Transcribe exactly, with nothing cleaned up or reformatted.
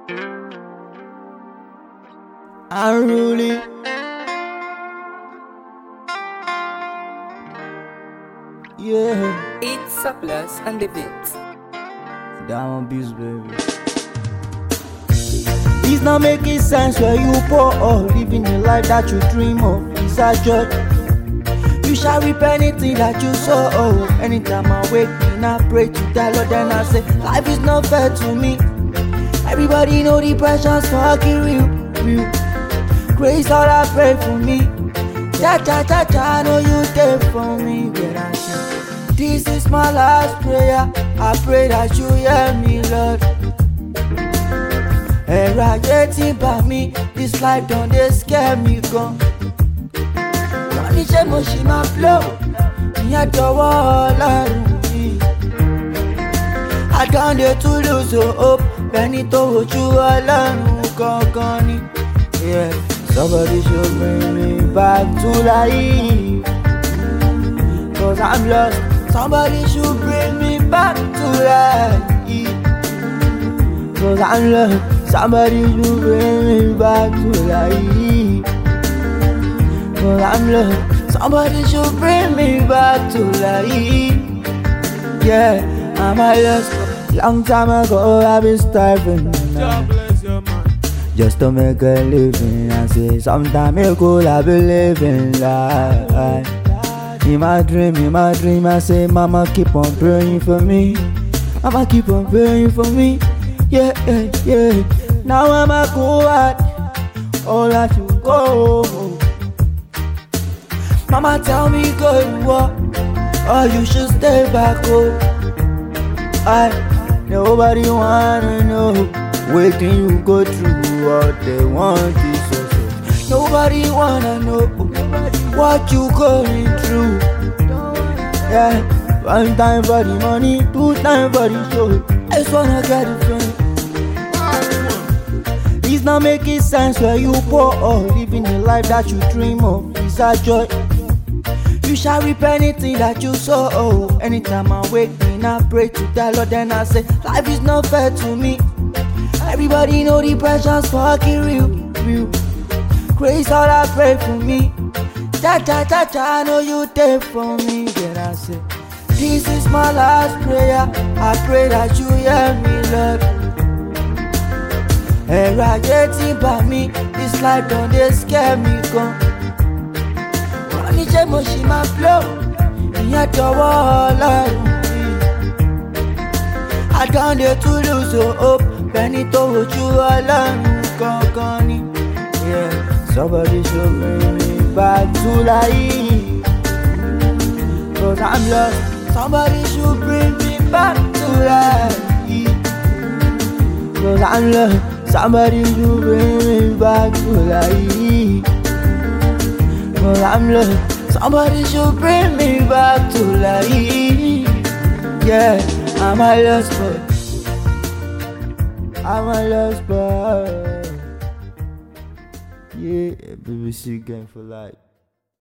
Unruly. Yeah, It's a plus and the beat. Diamond Beats, baby. It's not making sense where you pour or living the life that you dream of. It's a joy. You shall reap anything that you sow. Oh, anytime I wake me, I pray to the Lord, then I say, life is not fair to me. Everybody know the pressure's fucking real, real. Grace all I pray for me. Cha cha cha cha, I know you there for me. When I say, this is my last prayer. I pray that you hear me, Lord. Ẹ̀rọ ayé tí bà mí, this life don dey scare me gan. Wọ́n ní ṣé mo ṣì máa blow, ìyẹn dọ̀wọ́ Ọlọ́run mi. I don dey too lose hope, bẹ́ni tó wojú Ọlọ́run gangan ni. Yeah. Somebody should bring me back to life, cause I'm lost. Somebody should bring me back to life, cause I'm lost. Somebody should bring me back to life, cause I'm lost. Somebody should bring me back to life. Yeah, I'm a lost. Long time ago I've been starving. Just to make a living, I say sometime ago I believe in life. In my dream, in my dream, I say, Mama keep on praying for me. Mama keep on praying for me. Yeah, yeah, yeah. Now I'm a go out, all that you go. Mama tell me go to war, or you should stay back home. I nobody wanna know what can you go through. What they want is so so. Nobody wanna know what you going through. Yeah, one time for the money, two time for the show. I just wanna get it friend. It's not making sense where you pour or living the life that you dream of. It's a joy. You shall reap anything that you sow. Oh, anytime I wake me, I pray to the Lord, then I say, life is not fair to me. Everybody know the pressure's fucking real, real. Grace all I pray for me. Cha cha cha cha, I know you there for me. Then I say, this is my last prayer. I pray that you hear me, Lord. Ẹ̀rọ ayé tí bà mí, this life don dey scare me gan. Wọ́n ní ṣé mo ṣì máa blow, ìyẹn dọ̀wọ́ Ọlọ́run mi. I don dey too lose hope, bẹ́ni tó wojú Ọlọ́run gangan ni. Yeah. Somebody should bring me back to life, cause I'm lost. Somebody should bring me back to life, cause I'm lost. Somebody should bring me back to life, cause I'm lost. Somebody should bring me back to life. Yeah, I'm a lost boy. I'm a lost boy. Yeah, B B C gang for life.